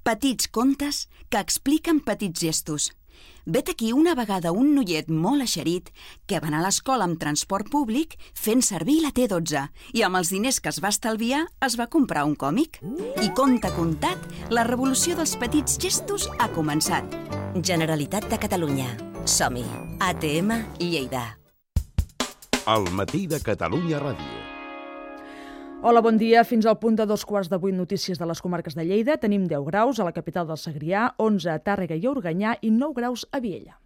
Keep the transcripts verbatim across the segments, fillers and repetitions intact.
Petits contes que expliquen petits gestos. Vet aquí una vegada un noiet molt eixerit que va anar a l'escola amb transport públic fent servir la T dotze i amb els diners que es va estalviar es va comprar un còmic. I conte contat, la revolució dels petits gestos ha començat. Generalitat de Catalunya. Som-hi. A T M Lleida. El matí de Catalunya Ràdio. Hola, bon dia. Fins al punt de dos quarts de vuit notícies de les comarques de Lleida. Tenim deu graus a la capital del Segrià, onze a Tàrrega i Organyà i nou graus a Viella.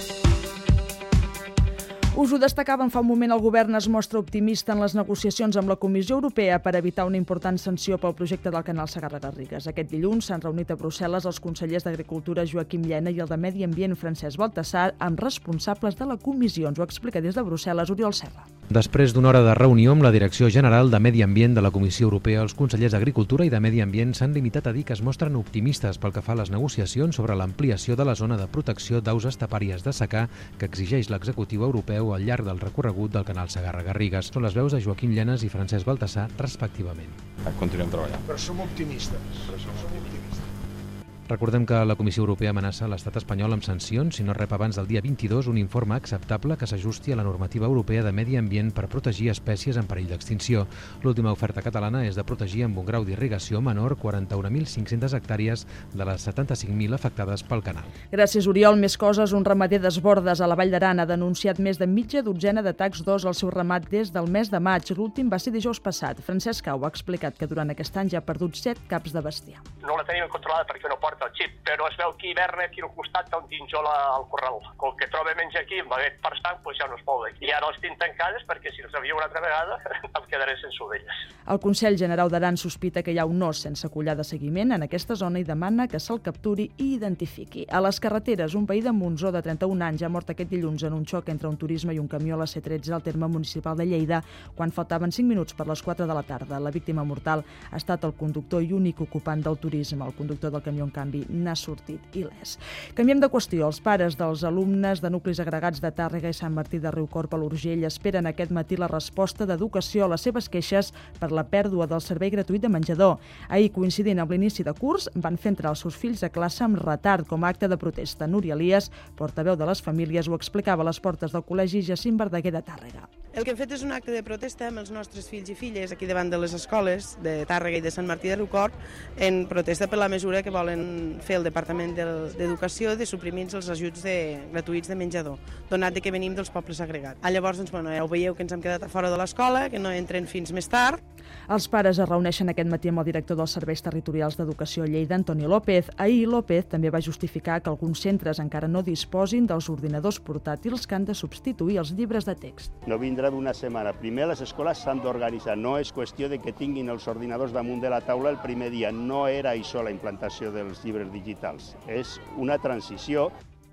Us ho destacàvem fa un moment, el govern es mostra optimista en les negociacions amb la Comissió Europea per evitar una important sanció pel projecte del canal Segarra-Garrigues. Aquest dilluns s'han reunit a Brussel·les els consellers d'Agricultura Joaquim Llena i el de Medi Ambient Francesc Baltasar amb responsables de la comissió. Ens ho explica des de Brussel·les Oriol Serra. Després d'una hora de reunió amb la Direcció General de Medi Ambient de la Comissió Europea, els consellers d'Agricultura i de Medi Ambient s'han limitat a dir que es mostren optimistes pel que fa a les negociacions sobre l'ampliació de la zona de protecció d'aus estepàries de secà que exigeix l'executiu europeu al llarg del recorregut del canal Segarra-Garrigues. Són les veus de Joaquim Llenas i Francesc Baltasar, respectivament. Continuem treballant. Però som optimistes. Però som optimistes. Recordem que la Comissió Europea amenaça l'estat espanyol amb sancions si no rep abans del dia vint-i-dos un informe acceptable que s'ajusti a la normativa europea de medi ambient per protegir espècies en perill d'extinció. L'última oferta catalana és de protegir amb un grau d'irrigació menor quaranta-un mil cinc-centes hectàrees de les setanta-cinc mil afectades pel canal. Gràcies, Oriol. Més coses. Un ramader d'Esbordes a la Vall d'Aran ha denunciat més de mitja dotzena d'atacs d'ós al seu ramat des del mes de maig. L'últim va ser dijous passat. Francesc Cau ha explicat que durant aquest any ja ha perdut set caps de bestiar. No la tenim controlada perquè no porta el xip, però es veu que hiverna aquí al costat on tinc jo la, el corral. Com que troba menys aquí amb aquest per sang, doncs ja no es mou d'aquí. I ara els tinc tancades perquè si els havia una altra vegada em quedaré sense ovelles. El Consell Generau d'Aran sospita que hi ha un os sense collar de seguiment en aquesta zona i demana que se'l capturi i identifiqui. A les carreteres, un veí de Montsó de trenta-un anys ha mort aquest dilluns en un xoc entre un turisme i un camió a la C tretze al terme municipal de Lleida quan faltaven cinc minuts per les quatre de la tarda. La víctima mortal ha estat el conductor i únic ocupant del turisme. El conductor del camió, en canvi, n'ha sortit il·lès. Canviem de qüestió. Els pares dels alumnes de nuclis agregats de Tàrrega i Sant Martí de Riucorb a l'Urgell esperen aquest matí la resposta d'Educació a les seves queixes per la pèrdua del servei gratuït de menjador. Ahir, coincidint amb l'inici de curs, van fer entrar els seus fills a classe amb retard com a acte de protesta. Núria Elias, portaveu de les famílies, ho explicava a les portes del Col·legi Jacint Verdaguer de Tàrrega. El que hem fet és un acte de protesta amb els nostres fills i filles aquí davant de les escoles de Tàrrega i de Sant Martí de Riucorb en protesta per la mesura que volen fer el Departament d'Educació de suprimir els ajuts de, gratuïts de menjador, donat que venim dels pobles agregats. Ah, llavors, doncs, bueno, ja ho veieu que ens hem quedat a fora de l'escola, que no entren fins més tard. Els pares es reuneixen aquest matí amb el director dels Serveis Territorials d'Educació a Lleida, Antoni López. Ahir, López també va justificar que alguns centres encara no disposin dels ordinadors portàtils que han de substituir els llibres de text. No vindrà d'una setmana. Primer les escoles s'han d'organitzar. No és qüestió de que tinguin els ordinadors damunt de la taula el primer dia. No era això la implantació dels llibres digitals. És una transició.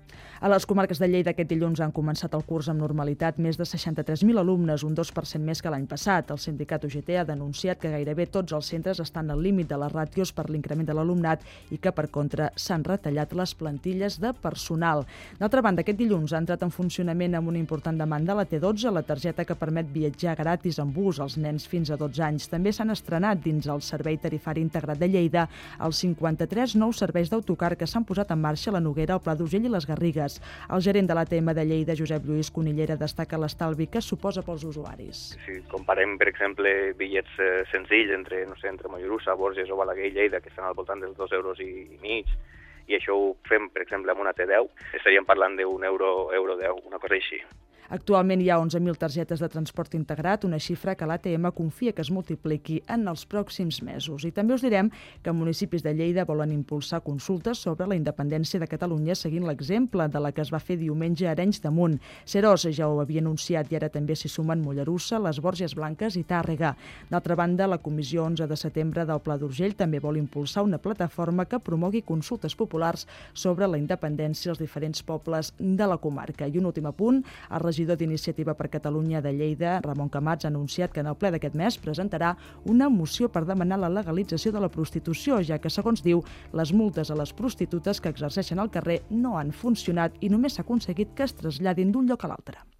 A les comarques de Lleida aquest dilluns han començat el curs amb normalitat més de seixanta-tres mil alumnes, un dos per cent més que l'any passat. El sindicat U G T ha denunciat que gairebé tots els centres estan al límit de les ràtios per l'increment de l'alumnat i que, per contra, s'han retallat les plantilles de personal. D'altra banda, aquest dilluns ha entrat en funcionament amb una important demanda la T dotze, la targeta que permet viatjar gratis en bus als nens fins a dotze anys. També s'han estrenat dins el Servei Tarifari Integrat de Lleida els cinquanta-tres nous serveis d'autocar que s'han posat en marxa a la Noguera, el Pla d'Urgell i les Garrigues. El gerent de l'A T M de Lleida, Josep Lluís Conillera, destaca l'estalvi que suposa pels usuaris. Si comparem, per exemple, bitllets eh, senzills entre, no sé, entre Mollerussa, Borges o Balaguer i Lleida, que estan al voltant dels dos euros i, i mig, i això ho fem, per exemple, amb una T deu, estaríem parlant d'un euro, euro deu, una cosa així. Actualment hi ha onze mil targetes de transport integrat, una xifra que l'A T M confia que es multipliqui en els pròxims mesos. I també us direm que municipis de Lleida volen impulsar consultes sobre la independència de Catalunya seguint l'exemple de la que es va fer diumenge a Arenys de Munt. Serós ja ho havia anunciat i ara també s'hi sumen Mollerussa, les Borges Blanques i Tàrrega. D'altra banda, la Comissió onze de setembre del Pla d'Urgell també vol impulsar una plataforma que promogui consultes populars sobre la independència als diferents pobles de la comarca. I un últim apunt, el regidor d'Iniciativa per Catalunya de Lleida, Ramon Camats, ha anunciat que en el ple d'aquest mes presentarà una moció per demanar la legalització de la prostitució, ja que, segons diu, les multes a les prostitutes que exerceixen al carrer no han funcionat i només s'ha aconseguit que es traslladin d'un lloc a l'altre.